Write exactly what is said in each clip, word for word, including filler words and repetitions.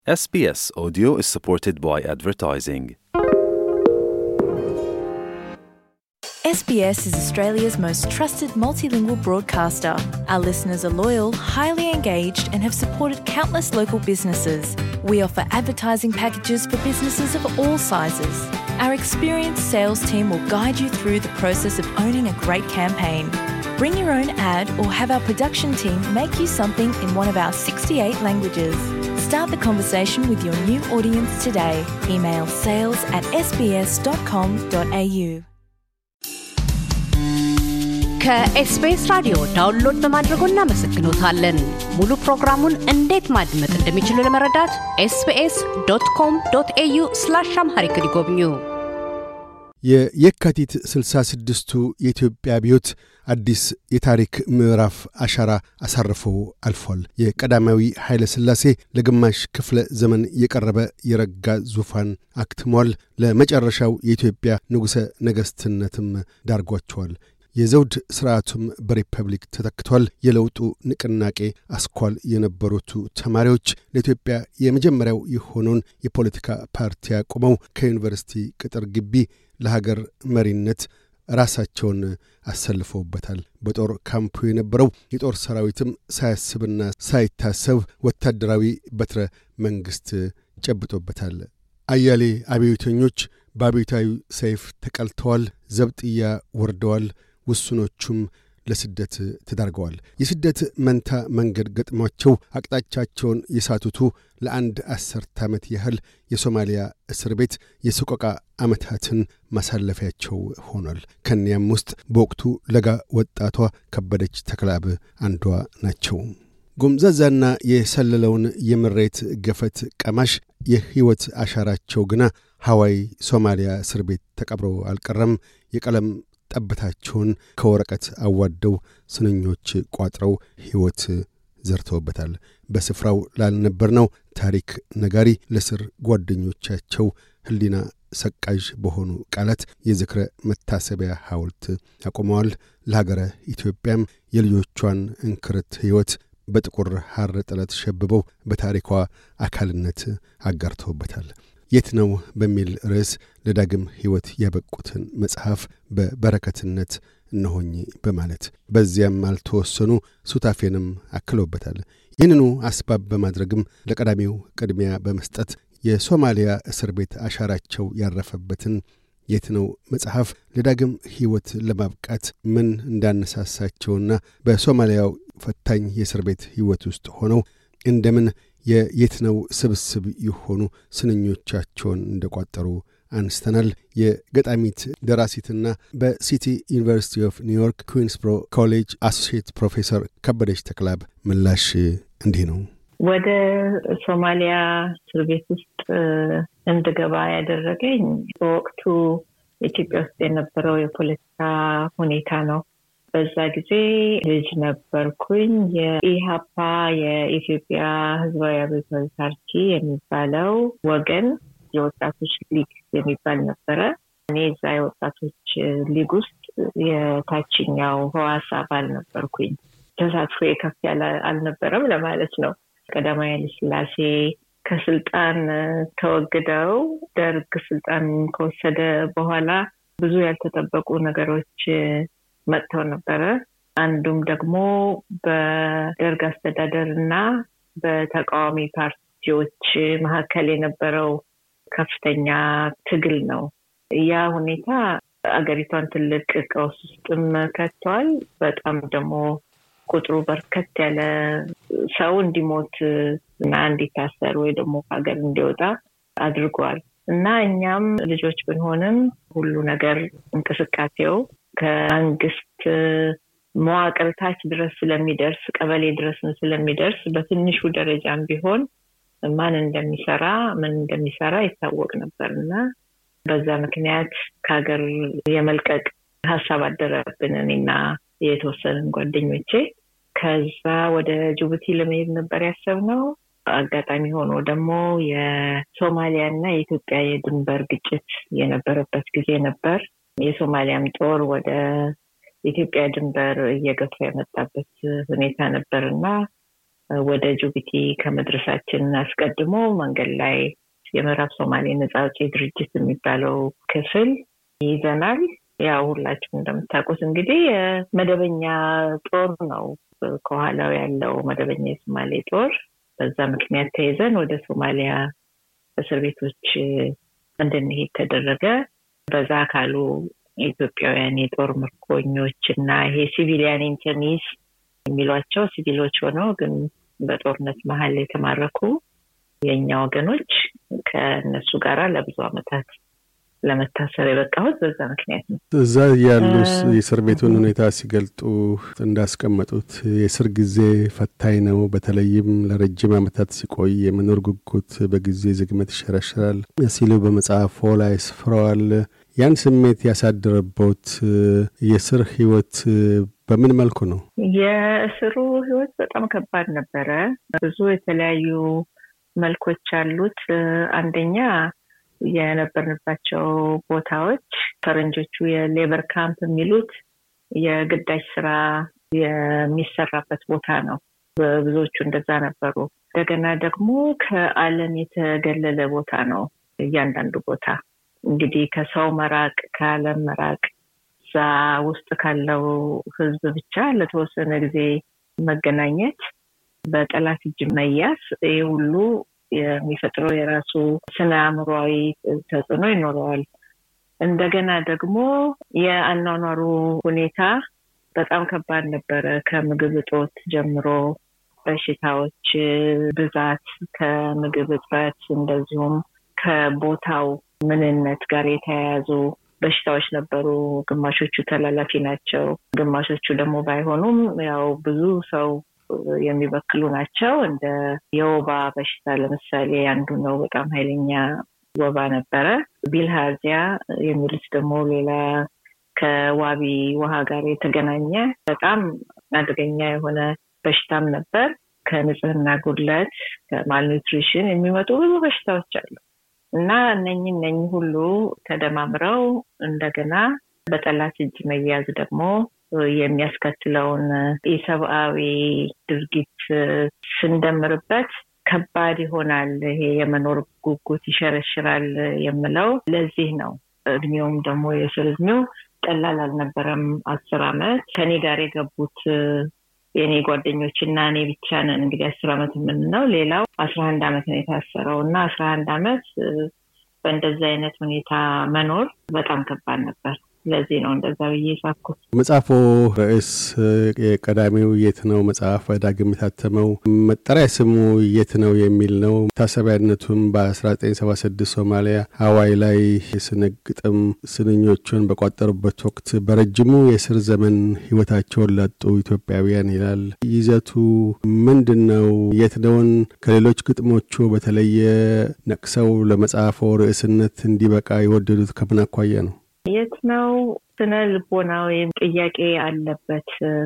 S B S Audio is supported by advertising. S B S is Australia's most trusted multilingual broadcaster. Our listeners are loyal, highly engaged, and have supported countless local businesses. We offer advertising packages for businesses of all sizes. Our experienced sales team will guide you through the process of owning a great campaign. Bring your own ad or have our production team make you something in one of our sixty-eight languages. Start the conversation with your new audience today. Email sales at s b s dot com dot a u. ከኤስቢኤስ ራዲዮ ዳውንሎድ በማድረጎ እናመሰግኖታለን። ሙሉ ፕሮግራሙን እንዴት ማድመጥ እንደሚችሉ ለመረዳት ኤስ ቢ ኤስ ዶት ኮም ዶት ኤ ዩ ስላሽ አምሃሪክ ይጎብኙ። የየካቲት ስልሳ ስድስቱ የኢትዮጵያ አብዮት አዲስ የታሪክ ምዕራፍ አሻራ አሳርፎ አልፏል። የቀዳማዊ ኃይለ ሥላሴ ለግማሽ ክፍለ ዘመን የቀረበ የረጋ ዙፋን አክትሟል። ለመጨረሻው የኢትዮጵያ ንጉሠ ነገሥትነትም ዳርጓቸዋል። የዘውድ ሥርዓቱም በሪፐብሊክ ተተክቷል። የለውጡ ንቅናቄ አስኳል የነበሩት ተማሪዎች ለኢትዮጵያ የመጀመሪያው የሆነውን የፖለቲካ ፓርቲ አቁመው ከዩኒቨርሲቲ ቅጥር ግቢ ለሀገር መሪነት ራሳቸውን አሰልፈውበታል። በጦር ካምፑ የነበረው የጦር ሰራዊትም ሳያስብና ሳይታሰብ ወታደራዊ በትረ መንግስት ጨብጦበታል። አያሌ አብዮተኞች በአብዮታዊ ሰይፍ ተቀልተዋል፣ ዘብጥያ ወርደዋል። ውስኖቹም ለስደት ተዳርገዋል። የስደት መንታ መንገድ ገጥሟቸው አቅጣጫቸውን የሳቱቱ ለአንድ አስርት ዓመት ያህል የሶማሊያ እስር ቤት የሰቆቃ ዓመታትን ማሳለፊያቸው ሆኗል። ከኒያም ውስጥ በወቅቱ ለጋ ወጣቷ ከበደች ተክለአብ አንዷ ናቸው። ጎምዛዛና የሰለለውን የምሬት ገፈት ቀማሽ የህይወት አሻራቸው ግና ሐዋይ ሶማሊያ እስር ቤት ተቀብሮ አልቀረም። የቀለም ጠብታቸውን ከወረቀት አዋደው ስንኞች ቋጥረው ህይወት ዘርተውበታል። በስፍራው ላልነበርነው ታሪክ ነጋሪ ለስር ጓደኞቻቸው ህሊና ሰቃዥ በሆኑ ቃላት የዝክረ መታሰቢያ ሐውልት አቆመዋል። ለሀገረ ኢትዮጵያም የልጆቿን እንክርት ህይወት በጥቁር ሐር ጥለት ሸብበው በታሪኳ አካልነት አጋርተውበታል። የት ነው በሚል ርዕስ ለዳግም ህይወት ያበቁትን መጽሐፍ በበረከትነት እነሆኝ በማለት በዚያም አልተወሰኑ ሱታፌንም አክለውበታል። ይህንኑ አስባብ በማድረግም ለቀዳሚው ቅድሚያ በመስጠት የሶማሊያ እስር ቤት አሻራቸው ያረፈበትን የት ነው መጽሐፍ ለዳግም ህይወት ለማብቃት ምን እንዳነሳሳቸውና በሶማሊያው ፈታኝ የእስር ቤት ህይወት ውስጥ ሆነው እንደምን የየት ነው ስብስብ የሆኑ ስንኞቻቸውን እንደቋጠሩ አንስተናል። የገጣሚት ደራሲትና በሲቲ ዩኒቨርሲቲ ኦፍ ኒውዮርክ ኩዊንስብሮ ኮሌጅ አሶሲየት ፕሮፌሰር ከበደች ተክለአብ ምላሽ እንዲህ ነው። ወደ ሶማሊያ እስር ቤት ውስጥ እንድገባ ያደረገኝ በወቅቱ ኢትዮጵያ ውስጥ የነበረው የፖለቲካ ሁኔታ ነው። በዛ ጊዜ ልጅ ነበርኩኝ። የኢሃፓ የኢትዮጵያ ህዝባዊ አብዮታዊ ፓርቲ የሚባለው ወገን የወጣቶች ሊግ የሚባል ነበረ። እኔ እዛ የወጣቶች ሊግ ውስጥ የታችኛው ህዋስ አባል ነበርኩኝ። ተሳትፎ ከፍ ያለ አልነበረም ለማለት ነው። ቀዳማዊ ኃይለ ሥላሴ ከስልጣን ተወግደው ደርግ ስልጣን ከወሰደ በኋላ ብዙ ያልተጠበቁ ነገሮች መጥተው ነበረ። አንዱም ደግሞ በደርግ አስተዳደርና በተቃዋሚ ፓርቲዎች መካከል የነበረው ከፍተኛ ትግል ነው። ያ ሁኔታ አገሪቷን ትልቅ ቀውስ ውስጥም ከቷል። በጣም ደግሞ ቁጥሩ በርከት ያለ ሰው እንዲሞት እና እንዲታሰር ወይ ደግሞ ሀገር እንዲወጣ አድርጓል። እና እኛም ልጆች ብንሆንም ሁሉ ነገር እንቅስቃሴው ከመንግስት መዋቅር ታች ድረስ ስለሚደርስ ቀበሌ ድረስ ስለሚደርስ በትንሹ ደረጃም ቢሆን ማን እንደሚሰራ ምን እንደሚሰራ ይታወቅ ነበርና በዛ ምክንያት ከሀገር የመልቀቅ ሐሳብ አደረብን እኔና የተወሰኑ ጓደኞቼ። ከዛ ወደ ጅቡቲ ለመሄድ ነበር ያሰብነው። አጋጣሚ ሆኖ ደግሞ የሶማሊያና የኢትዮጵያ የድንበር ግጭት የነበረበት ጊዜ ነበር። የሶማሊያም ጦር ወደ ኢትዮጵያ ድንበር እየገፋ የመጣበት ሁኔታ ነበርና ወደ ጅቡቲ ከመድረሳችን አስቀድሞ መንገድ ላይ የምዕራብ ሶማሌ ነጻ አውጪ ድርጅት የሚባለው ክፍል ይዘናል። ያው ሁላችሁም እንደምታውቁት እንግዲህ መደበኛ ጦር ነው ከኋላው ያለው መደበኛ የሶማሌ ጦር። በዛ ምክንያት ተይዘን ወደ ሶማሊያ እስር ቤቶች እንድንሄድ ተደረገ። በዛ ካሉ ኢትዮጵያውያን የጦር ምርኮኞችና ይሄ ሲቪሊያን ኢንተርኒስ የሚሏቸው ሲቪሎች ሆነው ግን በጦርነት መሃል የተማረኩ የኛ ወገኖች ከነሱ ጋራ ለብዙ አመታት ለመታሰር የበቃሁት በዛ ምክንያት ነው። እዛ ያሉ የእስር ቤቱን ሁኔታ ሲገልጡ እንዳስቀመጡት የእስር ጊዜ ፈታኝ ነው። በተለይም ለረጅም አመታት ሲቆይ የመኖር ጉጉት በጊዜ ዝግመት ይሸረሽራል ሲሉ በመጽሐፎ ላይ ስፍረዋል። ያን ስሜት ያሳደረበት የእስር ህይወት በምን መልኩ ነው? የእስሩ ህይወት በጣም ከባድ ነበረ። ብዙ የተለያዩ መልኮች አሉት። አንደኛ የነበርንባቸው ቦታዎች ፈረንጆቹ የሌበር ካምፕ የሚሉት የግዳጅ ስራ የሚሰራበት ቦታ ነው። ብዙዎቹ እንደዛ ነበሩ። እንደገና ደግሞ ከዓለም የተገለለ ቦታ ነው እያንዳንዱ ቦታ። እንግዲህ ከሰው መራቅ፣ ከዓለም መራቅ፣ እዛ ውስጥ ካለው ህዝብ ብቻ ለተወሰነ ጊዜ መገናኘት፣ በጠላት እጅ መያዝ፣ ይሄ ሁሉ የሚፈጥረው የራሱ ስነ አእምሮአዊ ተጽዕኖ ይኖረዋል። እንደገና ደግሞ የአኗኗሩ ሁኔታ በጣም ከባድ ነበረ። ከምግብ እጦት ጀምሮ በሽታዎች ብዛት፣ ከምግብ እጥረት፣ እንደዚሁም ከቦታው ምንነት ጋር የተያያዙ በሽታዎች ነበሩ። ግማሾቹ ተላላፊ ናቸው፣ ግማሾቹ ደግሞ ባይሆኑም ያው ብዙ ሰው የሚበክሉ ናቸው። እንደ የወባ በሽታ ለምሳሌ አንዱ ነው። በጣም ኃይለኛ ወባ ነበረ። ቢልሃርዚያ የሚሉት ደግሞ ሌላ ከዋቢ ውሃ ጋር የተገናኘ በጣም አደገኛ የሆነ በሽታም ነበር። ከንጽህና ጉድለት፣ ከማልኒውትሪሽን የሚመጡ ብዙ በሽታዎች አሉ እና እነኚህ እነኚህ ሁሉ ተደማምረው እንደገና በጠላት እጅ መያዝ ደግሞ የሚያስከትለውን ኢሰብአዊ ድርጊት ስንደምርበት ከባድ ይሆናል። ይሄ የመኖር ጉጉት ይሸረሽራል የምለው ለዚህ ነው። እድሜውም ደግሞ የእስር እድሜው ቀላል አልነበረም። አስር አመት ከኔ ጋር የገቡት የኔ ጓደኞችና እኔ ብቻ ነን እንግዲህ አስር አመት የምንለው። ሌላው አስራ አንድ አመት ነው የታሰረው እና አስራ አንድ አመት በእንደዚህ አይነት ሁኔታ መኖር በጣም ከባድ ነበር። ለዚህ ነው እንደዛ ብዬ ሳኩት። መጽሐፉ ርዕስ የቀዳሚው የት ነው መጽሐፍ ዳግም የታተመው መጠሪያ ስሙ የት ነው የሚል ነው። ታሰቢያነቱም በ1976 ሶማሊያ ሀዋይ ላይ የስነግጥም ስንኞቹን በቋጠሩበት ወቅት በረጅሙ የእስር ዘመን ህይወታቸውን ላጡ ኢትዮጵያውያን ይላል። ይዘቱ ምንድነው? የት ነውን ከሌሎች ግጥሞቹ በተለየ ነቅሰው ለመጽሐፉ ርዕስነት እንዲበቃ የወደዱት ከምን አኳያ ነው? የት ነው ስነ ልቦናዊ ጥያቄ አለበት።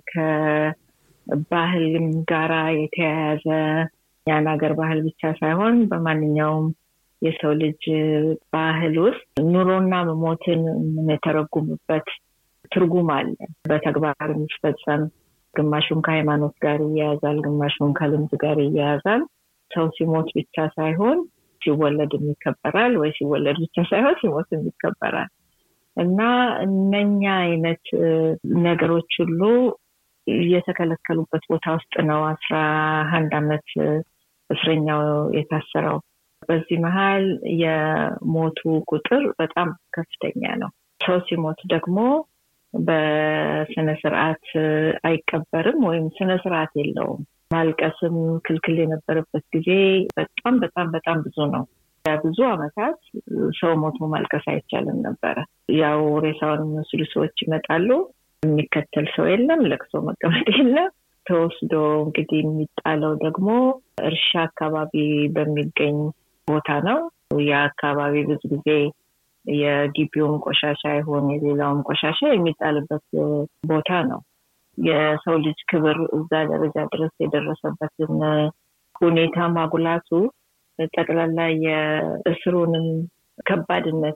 ከባህልም ጋራ የተያያዘ ያን ሀገር ባህል ብቻ ሳይሆን በማንኛውም የሰው ልጅ ባህል ውስጥ ኑሮና መሞትን የምንተረጉምበት ትርጉም አለ። በተግባር የሚፈጸም ግማሹን ከሃይማኖት ጋር ይያያዛል፣ ግማሹን ከልምድ ጋር ይያያዛል። ሰው ሲሞት ብቻ ሳይሆን ሲወለድም ይከበራል፣ ወይ ሲወለድ ብቻ ሳይሆን ሲሞትም ይከበራል። እና እነኛ አይነት ነገሮች ሁሉ የተከለከሉበት ቦታ ውስጥ ነው አስራ አንድ አመት እስረኛው የታሰረው። በዚህ መሃል የሞቱ ቁጥር በጣም ከፍተኛ ነው። ሰው ሲሞት ደግሞ በስነ ስርዓት አይቀበርም ወይም ስነ ስርዓት የለውም። ማልቀስም ክልክል የነበረበት ጊዜ በጣም በጣም በጣም ብዙ ነው። ብዙ አመታት ሰው ሞቶ ማልቀስ አይቻልም ነበር። ያው ሬሳውን የሚወስዱ ሰዎች ይመጣሉ፣ የሚከተል ሰው የለም፣ ለቅሶ መቀመጥ የለም። ተወስዶ እንግዲህ የሚጣለው ደግሞ እርሻ አካባቢ በሚገኝ ቦታ ነው። ያ አካባቢ ብዙ ጊዜ የግቢውን ቆሻሻ ይሆን የሌላውን ቆሻሻ የሚጣልበት ቦታ ነው። የሰው ልጅ ክብር እዛ ደረጃ ድረስ የደረሰበትን ሁኔታ ማጉላቱ ጠቅላላ የእስሩንም ከባድነት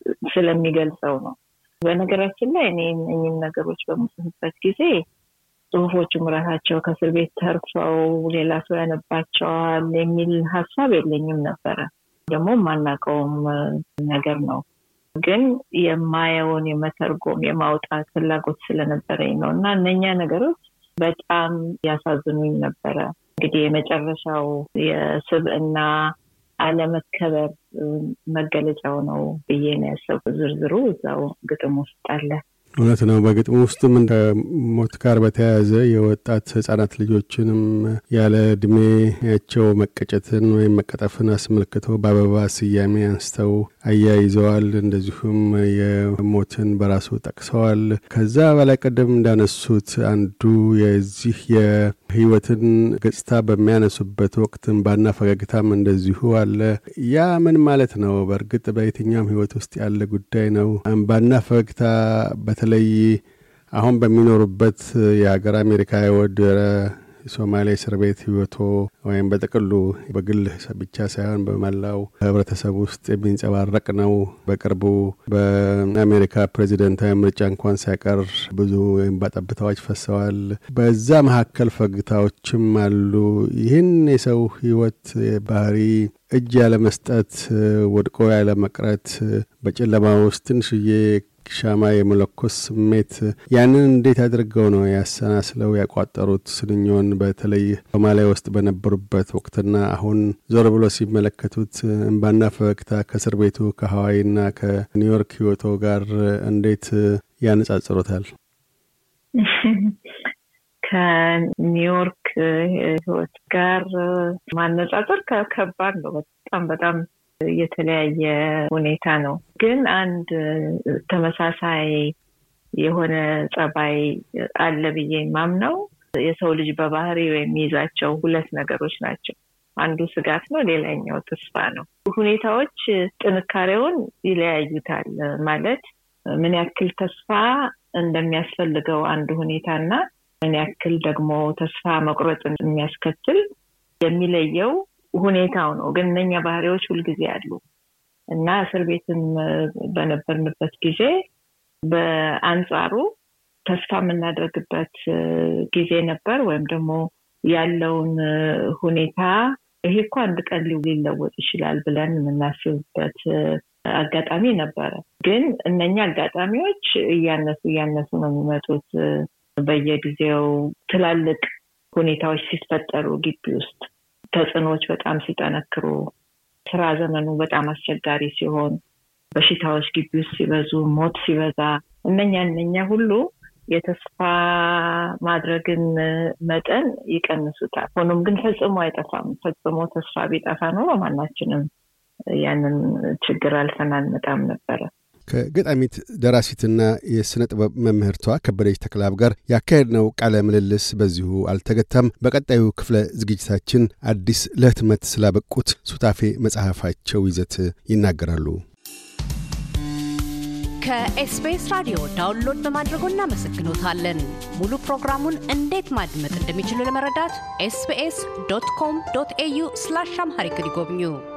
ስለሚገልጸው ነው። በነገራችን ላይ እኔ እነኚህን ነገሮች በምጽፍበት ጊዜ ጽሁፎቹም ራሳቸው ከእስር ቤት ተርፈው ሌላ ሰው ያነባቸዋል የሚል ሀሳብ የለኝም ነበር። ደግሞ ማናቀውም ነገር ነው። ግን የማየውን የመተርጎም የማውጣት ፍላጎት ስለነበረኝ ነውና እነኛ ነገሮች በጣም ያሳዝኑኝ ነበር። እንግዲህ የመጨረሻው የስብዕና አለመከበር መገለጫው ነው ብዬ ነው ያሰብኩት። ዝርዝሩ እዛው ግጥም ውስጥ አለ። እውነት ነው። በግጥም ውስጥም እንደ ሞት ጋር በተያያዘ የወጣት ህጻናት ልጆችንም ያለ እድሜያቸው መቀጨትን ወይም መቀጠፍን አስመልክቶ በአበባ ስያሜ አንስተው አያይዘዋል። እንደዚሁም የሞትን በራሱ ጠቅሰዋል። ከዛ በላይ ቀደም እንዳነሱት አንዱ የዚህ የህይወትን ገጽታ በሚያነሱበት ወቅት ባና ፈገግታም እንደዚሁ አለ። ያ ምን ማለት ነው? በእርግጥ በየትኛውም ህይወት ውስጥ ያለ ጉዳይ ነው። ባና ፈገግታ በተለይ አሁን በሚኖሩበት የሀገር አሜሪካ ወደ ሶማሌ እስር ቤት ህይወቶ ወይም በጥቅሉ በግል ብቻ ሳይሆን በመላው ህብረተሰብ ውስጥ የሚንጸባረቅ ነው። በቅርቡ በአሜሪካ ፕሬዚደንታዊ ምርጫ እንኳን ሳይቀር ብዙ ባጠብታዎች ፈሰዋል። በዛ መካከል ፈግታዎችም አሉ። ይህን የሰው ህይወት ባህሪ እጅ ያለ መስጠት፣ ወድቆ ያለ መቅረት፣ በጨለማ ውስጥ ትንሽዬ ሻማ የመለኮስ ስሜት ያንን እንዴት አድርገው ነው ያሰናስለው ያቋጠሩት? ስንኞን በተለይ ሶማሊያ ውስጥ በነበሩበት ወቅትና አሁን ዞር ብሎ ሲመለከቱት እንባና ፈገግታ ከእስር ቤቱ ከሃዋይና ከኒውዮርክ ህይወቶ ጋር እንዴት ያነጻጽሩታል? ከኒውዮርክ ህይወት ጋር ማነጻጸር ከባድ ነው። በጣም በጣም የተለያየ ሁኔታ ነው። ግን አንድ ተመሳሳይ የሆነ ጸባይ አለ ብዬ ማምነው የሰው ልጅ በባህሪው የሚይዛቸው ሁለት ነገሮች ናቸው። አንዱ ስጋት ነው፣ ሌላኛው ተስፋ ነው። ሁኔታዎች ጥንካሬውን ይለያዩታል። ማለት ምን ያክል ተስፋ እንደሚያስፈልገው አንዱ ሁኔታና ምን ያክል ደግሞ ተስፋ መቁረጥን የሚያስከትል የሚለየው ሁኔታው ነው። ግን እነኛ ባህሪዎች ሁሉ ጊዜ አሉ እና እስር ቤትም በነበርንበት ጊዜ በአንጻሩ ተስፋ የምናደርግበት ጊዜ ነበር። ወይም ደግሞ ያለውን ሁኔታ ይሄ እኮ አንድ ቀን ሊለወጥ ይችላል ብለን የምናስብበት አጋጣሚ ነበር። ግን እነኛ አጋጣሚዎች እያነሱ እያነሱ ነው የሚመጡት። በየጊዜው ትላልቅ ሁኔታዎች ሲፈጠሩ ግቢ ውስጥ ተጽዕኖዎች በጣም ሲጠነክሩ፣ ስራ ዘመኑ በጣም አስቸጋሪ ሲሆን፣ በሽታዎች ግቢ ውስጥ ሲበዙ፣ ሞት ሲበዛ፣ እነኛ እነኛ ሁሉ የተስፋ ማድረግን መጠን ይቀንሱታል። ሆኖም ግን ፈጽሞ አይጠፋም። ፈጽሞ ተስፋ ቢጠፋ ነው ማናችንም ያንን ችግር አልፈን አንመጣም ነበር። ከገጣሚት ደራሲትና የስነ ጥበብ መምህርቷ ከበደች ተክለአብ ጋር ያካሄድነው ቃለ ምልልስ በዚሁ አልተገታም። በቀጣዩ ክፍለ ዝግጅታችን አዲስ ለህትመት ስላበቁት ሱታፌ መጽሐፋቸው ይዘት ይናገራሉ። ከኤስቢኤስ ራዲዮ ዳውንሎድ በማድረጎ እናመሰግኖታለን። ሙሉ ፕሮግራሙን እንዴት ማድመጥ እንደሚችሉ ለመረዳት ኤስ ቢ ኤስ ዶት ኮም ዶት ኤ ዩ ስላሽ አምሃሪክ ይጎብኙ።